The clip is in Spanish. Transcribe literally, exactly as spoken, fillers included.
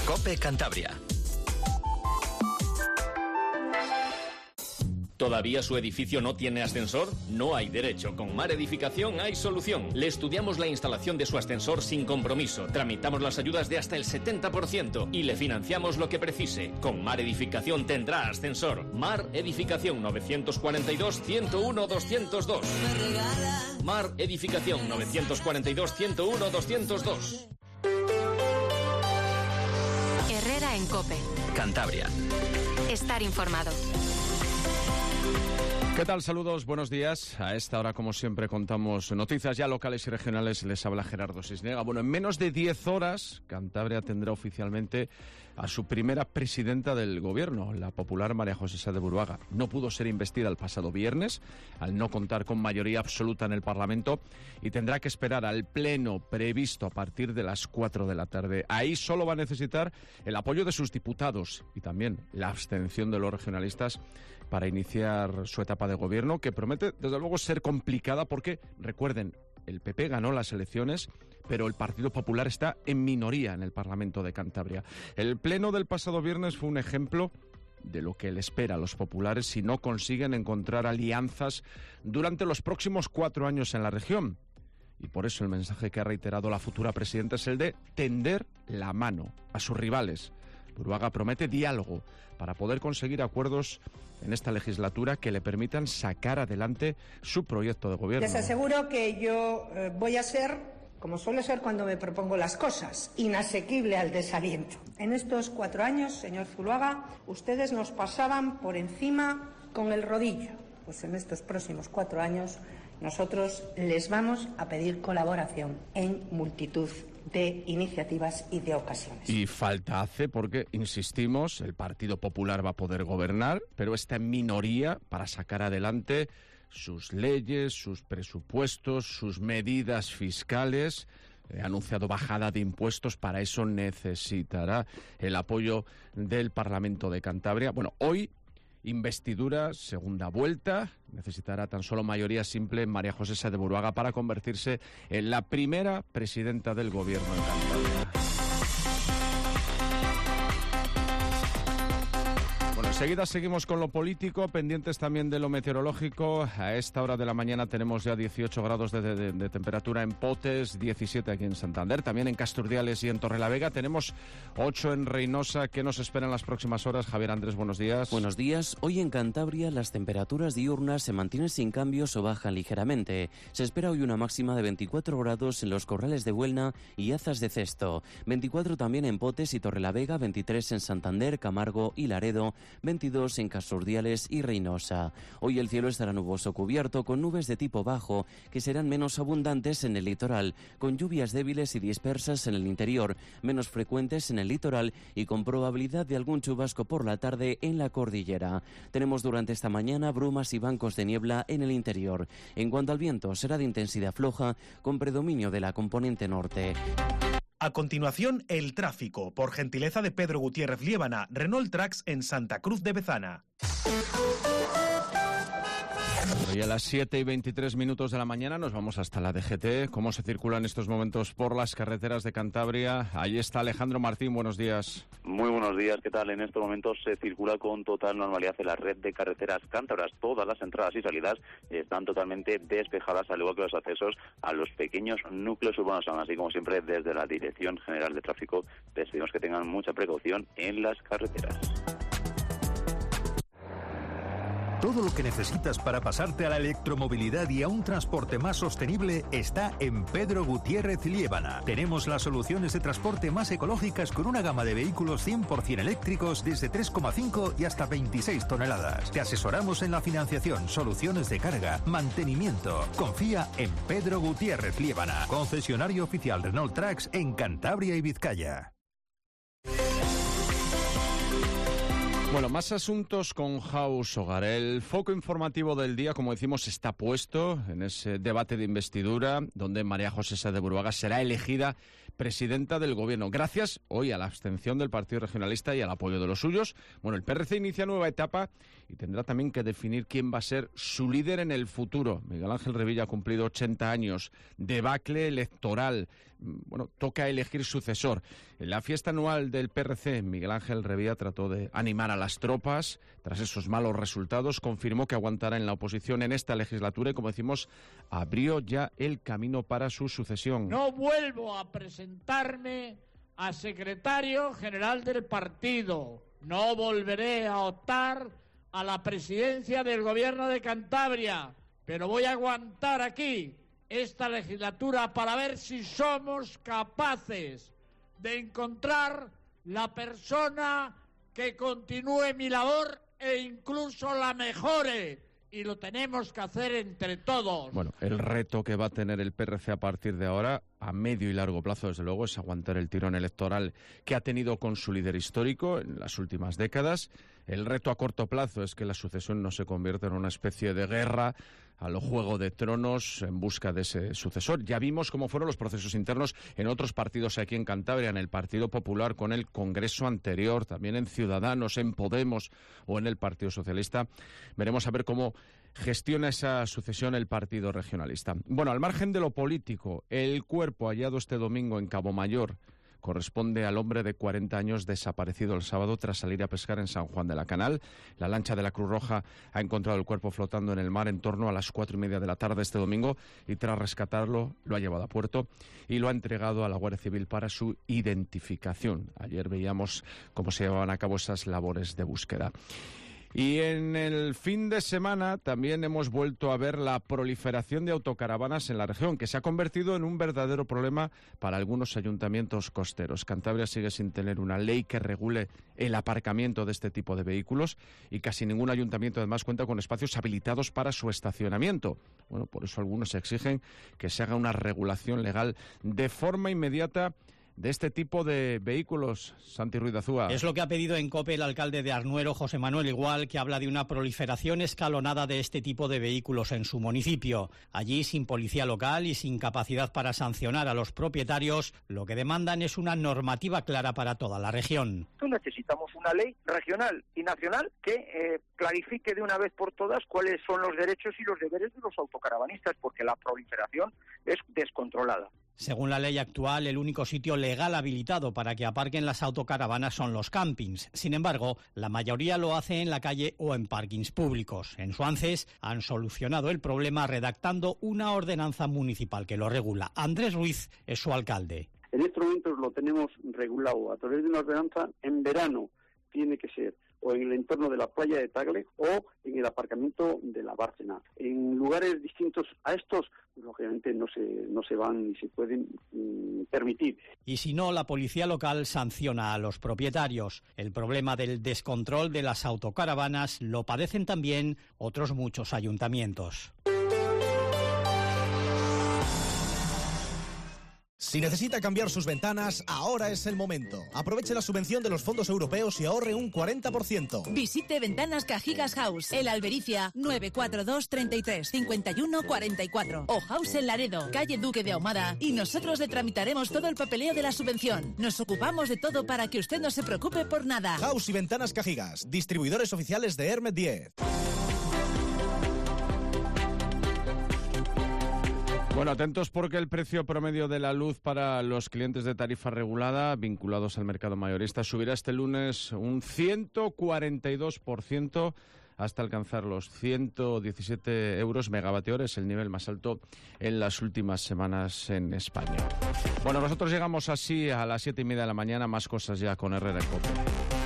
COPE Cantabria. ¿Todavía su edificio no tiene ascensor? No hay derecho. Con Mar Edificación hay solución. Le estudiamos la instalación de su ascensor sin compromiso. Tramitamos las ayudas de hasta el setenta por ciento y le financiamos lo que precise. Con Mar Edificación tendrá ascensor. Mar Edificación nueve cuatro dos, uno cero uno, dos cero dos. Mar Edificación nueve cuatro dos, uno cero uno, dos cero dos. Herrera en COPE. Cantabria. Estar informado. ¿Qué tal? Saludos, buenos días. A esta hora, como siempre, contamos noticias ya locales y regionales. Les habla Gerardo Cisniega. Bueno, en menos de diez horas, Cantabria tendrá oficialmente a su primera presidenta del Gobierno, la popular María José Sá de Buruaga. No pudo ser investida el pasado viernes, al no contar con mayoría absoluta en el Parlamento, y tendrá que esperar al pleno previsto a partir de las cuatro de la tarde. Ahí solo va a necesitar el apoyo de sus diputados y también la abstención de los regionalistas para iniciar su etapa de gobierno, que promete, desde luego, ser complicada porque, recuerden, el P P ganó las elecciones, pero el Partido Popular está en minoría en el Parlamento de Cantabria. El pleno del pasado viernes fue un ejemplo de lo que le espera a los populares si no consiguen encontrar alianzas durante los próximos cuatro años en la región. Y por eso el mensaje que ha reiterado la futura presidenta es el de tender la mano a sus rivales. Buruaga promete diálogo para poder conseguir acuerdos en esta legislatura que le permitan sacar adelante su proyecto de gobierno. Les aseguro que yo eh, voy a ser, como suelo ser cuando me propongo las cosas, inasequible al desaliento. En estos cuatro años, señor Zuluaga, ustedes nos pasaban por encima con el rodillo. Pues en estos próximos cuatro años nosotros les vamos a pedir colaboración en multitud de iniciativas y de ocasiones. Y falta hace porque, insistimos, el Partido Popular va a poder gobernar, pero está en minoría para sacar adelante sus leyes, sus presupuestos, sus medidas fiscales. Ha anunciado bajada de impuestos, para eso necesitará el apoyo del Parlamento de Cantabria. Bueno, hoy investidura, segunda vuelta, necesitará tan solo mayoría simple María José Sá de Buruaga para convertirse en la primera presidenta del Gobierno en Cantabria. Enseguida seguimos con lo político, pendientes también de lo meteorológico. A esta hora de la mañana tenemos ya dieciocho grados de, de, de temperatura en Potes, diecisiete aquí en Santander, también en Casturdiales y en Torrelavega. Tenemos ocho en Reynosa. ¿Qué nos espera en las próximas horas? Javier Andrés, buenos días. Buenos días. Hoy en Cantabria las temperaturas diurnas se mantienen sin cambios o bajan ligeramente. Se espera hoy una máxima de veinticuatro grados en los Corrales de Buelna y Azas de Cesto, veinticuatro también en Potes y Torrelavega, veintitrés en Santander, Camargo y Laredo, veintidós en Casturdiales y Reynosa. Hoy el cielo estará nuboso cubierto con nubes de tipo bajo que serán menos abundantes en el litoral, con lluvias débiles y dispersas en el interior, menos frecuentes en el litoral y con probabilidad de algún chubasco por la tarde en la cordillera. Tenemos durante esta mañana brumas y bancos de niebla en el interior. En cuanto al viento, será de intensidad floja con predominio de la componente norte. A continuación, el tráfico, por gentileza de Pedro Gutiérrez Liébana, Renault Trax en Santa Cruz de Bezana. Hoy a las siete y veintitrés minutos de la mañana nos vamos hasta la D G T. ¿Cómo se circula en estos momentos por las carreteras de Cantabria? Ahí está Alejandro Martín, buenos días. Muy buenos días, ¿qué tal? En estos momentos se circula con total normalidad en la red de carreteras cántabras. Todas las entradas y salidas están totalmente despejadas, al igual que los accesos a los pequeños núcleos urbanos. Aún así, como siempre, desde la Dirección General de Tráfico les pedimos que tengan mucha precaución en las carreteras. Todo lo que necesitas para pasarte a la electromovilidad y a un transporte más sostenible está en Pedro Gutiérrez Liébana. Tenemos las soluciones de transporte más ecológicas con una gama de vehículos cien por ciento eléctricos desde tres coma cinco y hasta veintiséis toneladas. Te asesoramos en la financiación, soluciones de carga, mantenimiento. Confía en Pedro Gutiérrez Liébana, concesionario oficial Renault Trax en Cantabria y Vizcaya. Bueno, más asuntos con House Hogar. El foco informativo del día, como decimos, está puesto en ese debate de investidura donde María José Sá de Buruaga será elegida presidenta del Gobierno, gracias hoy a la abstención del Partido Regionalista y al apoyo de los suyos. Bueno, el P R C inicia nueva etapa y tendrá también que definir quién va a ser su líder en el futuro. Miguel Ángel Revilla ha cumplido ochenta años, debacle electoral. Bueno, toca elegir sucesor. En la fiesta anual del P R C, Miguel Ángel Revilla trató de animar a las tropas. Tras esos malos resultados, confirmó que aguantará en la oposición en esta legislatura y, como decimos, abrió ya el camino para su sucesión. No vuelvo a presentarme a secretario general del partido. No volveré a optar a la presidencia del Gobierno de Cantabria, pero voy a aguantar aquí esta legislatura para ver si somos capaces de encontrar la persona que continúe mi labor e incluso la mejore. Y lo tenemos que hacer entre todos. Bueno, el reto que va a tener el P R C a partir de ahora, a medio y largo plazo, desde luego, es aguantar el tirón electoral que ha tenido con su líder histórico en las últimas décadas. El reto a corto plazo es que la sucesión no se convierta en una especie de guerra a lo Juego de Tronos en busca de ese sucesor. Ya vimos cómo fueron los procesos internos en otros partidos aquí en Cantabria, en el Partido Popular con el Congreso anterior, también en Ciudadanos, en Podemos o en el Partido Socialista. Veremos a ver cómo gestiona esa sucesión el Partido Regionalista. Bueno, al margen de lo político, el cuerpo hallado este domingo en Cabo Mayor corresponde al hombre de cuarenta años desaparecido el sábado tras salir a pescar en San Juan de la Canal. La lancha de la Cruz Roja ha encontrado el cuerpo flotando en el mar en torno a las cuatro y media de la tarde este domingo y tras rescatarlo lo ha llevado a puerto y lo ha entregado a la Guardia Civil para su identificación. Ayer veíamos cómo se llevaban a cabo esas labores de búsqueda. Y en el fin de semana también hemos vuelto a ver la proliferación de autocaravanas en la región, que se ha convertido en un verdadero problema para algunos ayuntamientos costeros. Cantabria sigue sin tener una ley que regule el aparcamiento de este tipo de vehículos y casi ningún ayuntamiento además cuenta con espacios habilitados para su estacionamiento. Bueno, por eso algunos exigen que se haga una regulación legal de forma inmediata de este tipo de vehículos. Santi Ruiz de Azúa. Es lo que ha pedido en COPE el alcalde de Arnuero, José Manuel Igual, que habla de una proliferación escalonada de este tipo de vehículos en su municipio. Allí, sin policía local y sin capacidad para sancionar a los propietarios, lo que demandan es una normativa clara para toda la región. Necesitamos una ley regional y nacional que eh, clarifique de una vez por todas cuáles son los derechos y los deberes de los autocaravanistas, porque la proliferación es descontrolada. Según la ley actual, el único sitio legal habilitado para que aparquen las autocaravanas son los campings. Sin embargo, la mayoría lo hace en la calle o en parkings públicos. En Suances han solucionado el problema redactando una ordenanza municipal que lo regula. Andrés Ruiz es su alcalde. En estos momentos lo tenemos regulado a través de una ordenanza. En verano tiene que ser o en el entorno de la playa de Tagle o en el aparcamiento de la Bárcena. En lugares distintos a estos, lógicamente no se, no se van ni se pueden mm, permitir. Y si no, la policía local sanciona a los propietarios. El problema del descontrol de las autocaravanas lo padecen también otros muchos ayuntamientos. Si necesita cambiar sus ventanas, ahora es el momento. Aproveche la subvención de los fondos europeos y ahorre un cuarenta por ciento. Visite Ventanas Cajigas House, El Albericia, nueve cuatro dos, treinta y tres, cincuenta y uno, cuarenta y cuatro. O House en Laredo, calle Duque de Ahumada. Y nosotros le tramitaremos todo el papeleo de la subvención. Nos ocupamos de todo para que usted no se preocupe por nada. House y Ventanas Cajigas, distribuidores oficiales de Hermet diez. Bueno, atentos porque el precio promedio de la luz para los clientes de tarifa regulada vinculados al mercado mayorista subirá este lunes un ciento cuarenta y dos por ciento hasta alcanzar los ciento diecisiete euros megavatio hora. Es el nivel más alto en las últimas semanas en España. Bueno, nosotros llegamos así a las siete y media de la mañana. Más cosas ya con Herrera en COPE.